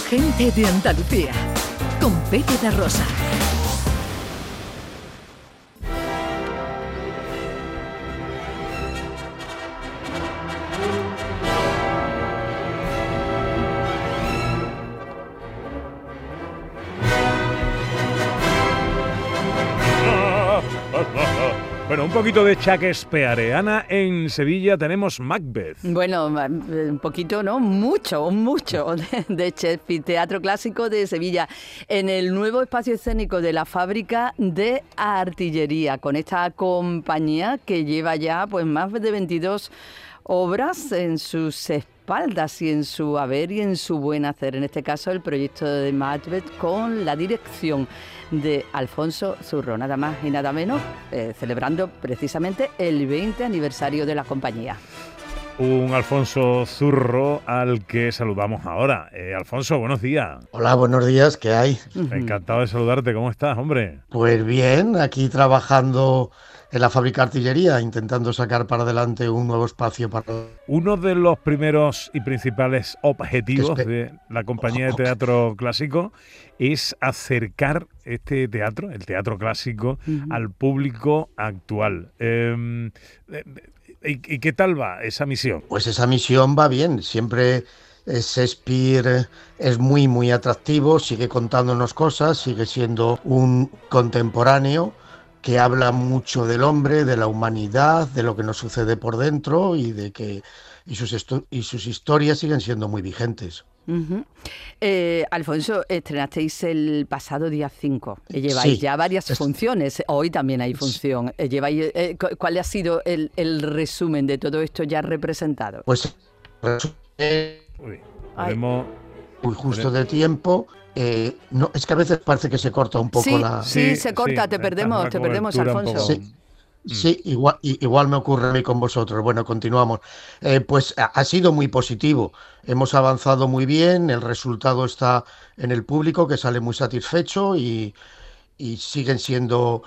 Gente de Andalucía, con Pepe da Rosa. Bueno, un poquito de shakespeareana. En Sevilla tenemos Macbeth. Bueno, un poquito, ¿no? Mucho de Shakespeare, Teatro Clásico de Sevilla, en el nuevo espacio escénico de la Fábrica de Artillería, con esta compañía que lleva ya pues más de 22 obras en sus espaldas y en su haber y en su buen hacer. En este caso, el proyecto de Macbeth con la dirección de Alfonso Zurro, nada más y nada menos, celebrando precisamente el 20 aniversario de la compañía. Un Alfonso Zurro al que saludamos ahora. Alfonso, buenos días. Hola, buenos días, ¿qué hay? Encantado de saludarte, ¿cómo estás, hombre? Pues bien, aquí trabajando en la Fábrica de Artillería, intentando sacar para adelante un nuevo espacio para... Uno de los primeros y principales objetivos de la compañía de teatro clásico es acercar este teatro, el teatro clásico, al público actual. ¿Y qué tal va esa misión? Pues esa misión va bien, siempre Shakespeare es muy atractivo, sigue contándonos cosas, sigue siendo un contemporáneo que habla mucho del hombre, de la humanidad, de lo que nos sucede por dentro y de que sus historias siguen siendo muy vigentes. Alfonso, estrenasteis el pasado día 5. Lleváis ya varias funciones. Hoy también hay función. ¿Cuál ha sido el resumen de todo esto ya representado? Pues muy justo de tiempo. No, es que a veces parece que se corta un poco la... Sí, se corta, te perdemos, Alfonso. Sí, igual me ocurre a mí con vosotros. Bueno, continuamos. Pues ha sido muy positivo. Hemos avanzado muy bien, el resultado está en el público, que sale muy satisfecho y siguen siendo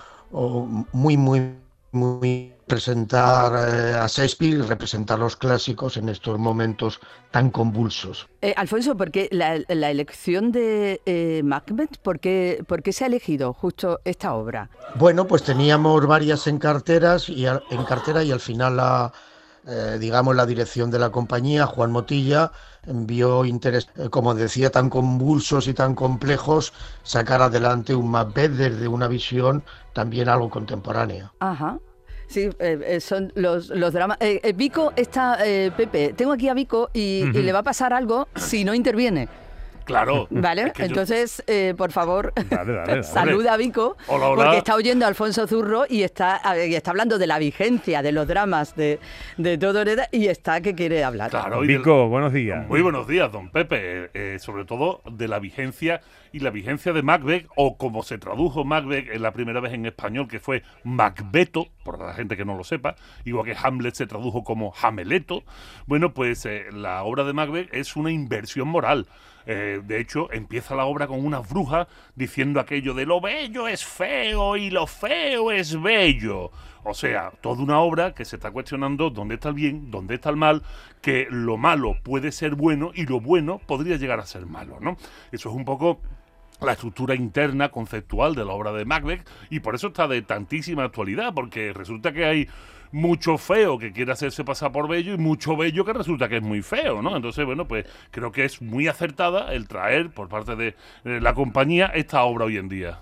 muy presentar a Shakespeare y representar los clásicos en estos momentos tan convulsos. Alfonso, ¿por qué la elección de Macbeth? ¿Por qué se ha elegido justo esta obra? Bueno, pues teníamos varias en cartera y al final la dirección de la compañía, Juan Motilla, vio interés, como decía, tan convulsos y tan complejos, sacar adelante un Macbeth desde una visión también algo contemporánea. Ajá. Sí, son los dramas. Vico está, Pepe, tengo aquí a Vico y le va a pasar algo si no interviene. Claro. Vale, es que entonces, por favor, dale. saluda a Vico, hola. Porque está oyendo a Alfonso Zurro y está hablando de la vigencia de los dramas de todo y está que quiere hablar. Claro, Vico, buenos días. Muy buenos días, don Pepe. Sobre todo de la vigencia y la vigencia de Macbeth, o como se tradujo Macbeth en la primera vez en español, que fue Macbeto, por la gente que no lo sepa, igual que Hamlet se tradujo como Hameleto. Bueno, pues la obra de Macbeth es una inversión moral. De hecho, empieza la obra con unas brujas diciendo aquello de lo bello es feo y lo feo es bello. O sea, toda una obra que se está cuestionando dónde está el bien, dónde está el mal, que lo malo puede ser bueno y lo bueno podría llegar a ser malo, ¿no? Eso es un poco la estructura interna, conceptual de la obra de Macbeth, y por eso está de tantísima actualidad, porque resulta que hay mucho feo que quiere hacerse pasar por bello y mucho bello que resulta que es muy feo, ¿no? Entonces, bueno, pues creo que es muy acertada el traer por parte de la compañía esta obra hoy en día.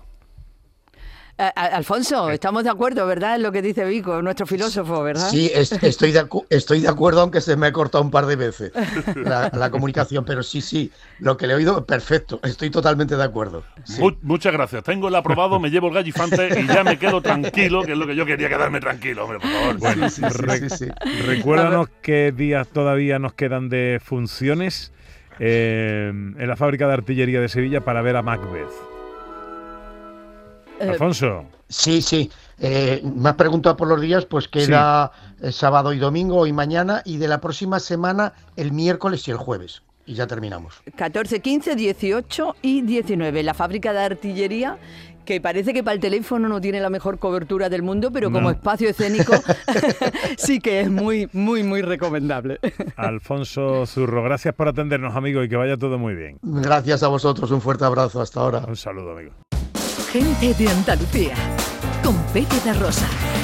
Alfonso, estamos de acuerdo, ¿verdad? En lo que dice Vico, nuestro filósofo, ¿verdad? Sí, estoy de acuerdo, aunque se me ha cortado un par de veces la comunicación, pero sí, lo que le he oído, perfecto, estoy totalmente de acuerdo. Sí. Muchas gracias, tengo el aprobado, me llevo el gallifante y ya me quedo tranquilo, que es lo que yo quería, quedarme tranquilo, hombre, por favor. Bueno, sí. Recuérdanos qué días todavía nos quedan de funciones en la Fábrica de Artillería de Sevilla para ver a Macbeth. Alfonso. Sí. Me has preguntado por los días, pues queda sábado y domingo, hoy mañana, y de la próxima semana el miércoles y el jueves. y ya terminamos. 14, 15, 18 y 19. La fábrica de artillería, que parece que para el teléfono no tiene la mejor cobertura del mundo, pero como espacio escénico sí que es muy, muy, muy recomendable. Alfonso Zurro, gracias por atendernos, amigo, y que vaya todo muy bien. Gracias a vosotros, un fuerte abrazo, hasta ahora. Un saludo, amigo. Gente de Andalucía, con Pepe da Rosa.